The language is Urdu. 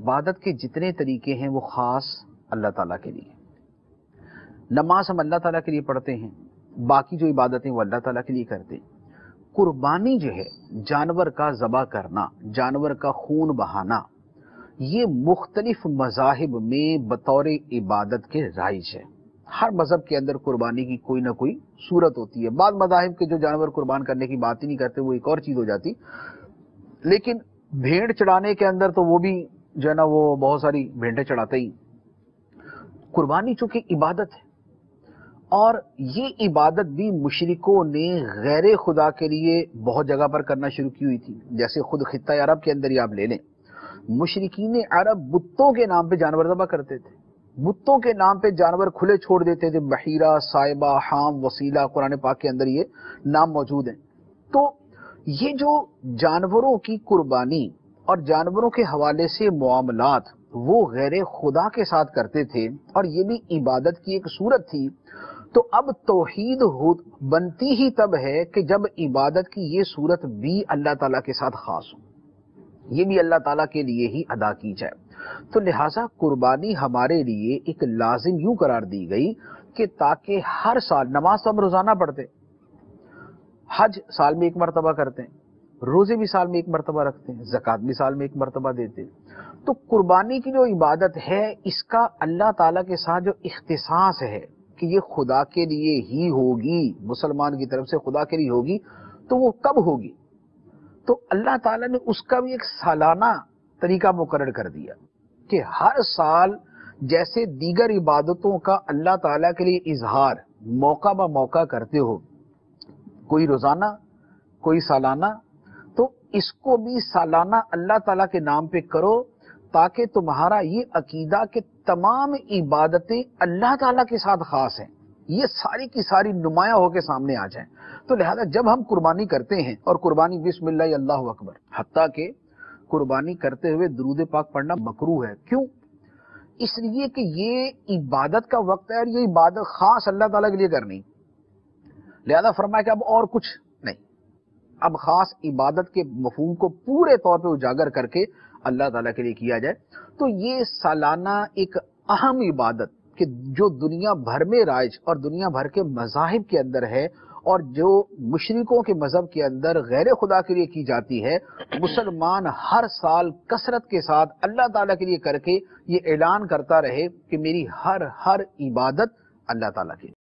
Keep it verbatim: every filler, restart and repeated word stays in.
عبادت کے جتنے طریقے ہیں وہ خاص اللہ تعالیٰ کے لیے. نماز ہم اللہ تعالیٰ کے لیے پڑھتے ہیں، باقی جو عبادتیں وہ اللہ تعالیٰ کے لیے کرتے ہیں. قربانی جو ہے، جانور کا ذبح کرنا، جانور کا خون بہانا، یہ مختلف مذاہب میں بطور عبادت کے رائج ہے. ہر مذہب کے اندر قربانی کی کوئی نہ کوئی صورت ہوتی ہے. بعض مذاہب کے جو جانور قربان کرنے کی بات ہی نہیں کرتے، وہ ایک اور چیز ہو جاتی. لیکن بھیڑ چڑھانے کے اندر تو وہ بھی جو ہے نا وہ بہت ساری بھیڑیں چڑھاتے ہی. قربانی چونکہ عبادت ہے، اور یہ عبادت بھی مشرکوں نے غیر خدا کے لیے بہت جگہ پر کرنا شروع کی ہوئی تھی. جیسے خود خطہ عرب کے اندر ہی آپ لے لیں، مشرکین عرب بتوں کے نام پہ جانور ذبح کرتے تھے، بتوں کے نام پہ جانور کھلے چھوڑ دیتے تھے. بحیرہ، صائبہ، حام، وسیلہ، قرآن پاک کے اندر یہ نام موجود ہیں. تو یہ جو جانوروں کی قربانی اور جانوروں کے حوالے سے معاملات وہ غیر خدا کے ساتھ کرتے تھے، اور یہ بھی عبادت کی ایک صورت تھی. تو اب توحید بنتی ہی تب ہے کہ جب عبادت کی یہ صورت بھی اللہ تعالیٰ کے ساتھ خاص ہو، یہ بھی اللہ تعالیٰ کے لیے ہی ادا کی جائے. تو لہٰذا قربانی ہمارے لیے ایک لازم یوں قرار دی گئی کہ تاکہ ہر سال، نماز تو ہم روزانہ پڑھتے، حج سال میں ایک مرتبہ کرتے ہیں، روزے بھی سال میں ایک مرتبہ رکھتے ہیں، زکوٰۃ بھی سال میں ایک مرتبہ دیتے ہیں. تو قربانی کی جو عبادت ہے، اس کا اللہ تعالیٰ کے ساتھ جو اختصاص ہے کہ یہ خدا کے لیے ہی ہوگی، مسلمان کی طرف سے خدا کے لیے ہوگی، تو وہ کب ہوگی؟ تو اللہ تعالیٰ نے اس کا بھی ایک سالانہ طریقہ مقرر کر دیا کہ ہر سال جیسے دیگر عبادتوں کا اللہ تعالیٰ کے لیے اظہار موقع بہ موقع کرتے ہو، کوئی روزانہ کوئی سالانہ، تو اس کو بھی سالانہ اللہ تعالیٰ کے نام پہ کرو، تاکہ تمہارا یہ عقیدہ کہ تمام عبادتیں اللہ تعالیٰ کے ساتھ خاص ہیں، یہ ساری کی ساری نمایاں ہو کے سامنے آ جائیں. تو لہذا جب ہم قربانی کرتے ہیں، اور قربانی بسم اللہ اللہ اکبر، حتیٰ کہ قربانی کرتے ہوئے درود پاک پڑھنا مکروہ ہے. کیوں؟ اس لیے کہ یہ عبادت کا وقت ہے، اور یہ عبادت خاص اللہ تعالیٰ کے لیے کرنی. لہذا فرمایا کہ اب اور کچھ نہیں، اب خاص عبادت کے مفہوم کو پورے طور پہ اجاگر کر کے اللہ تعالیٰ کے لیے کیا جائے. تو یہ سالانہ ایک اہم عبادت کہ جو دنیا بھر میں رائج اور دنیا بھر کے مذاہب کے اندر ہے، اور جو مشرکوں کے مذہب کے اندر غیر خدا کے لیے کی جاتی ہے، مسلمان ہر سال کثرت کے ساتھ اللہ تعالیٰ کے لیے کر کے یہ اعلان کرتا رہے کہ میری ہر ہر عبادت اللہ تعالیٰ کے لیے.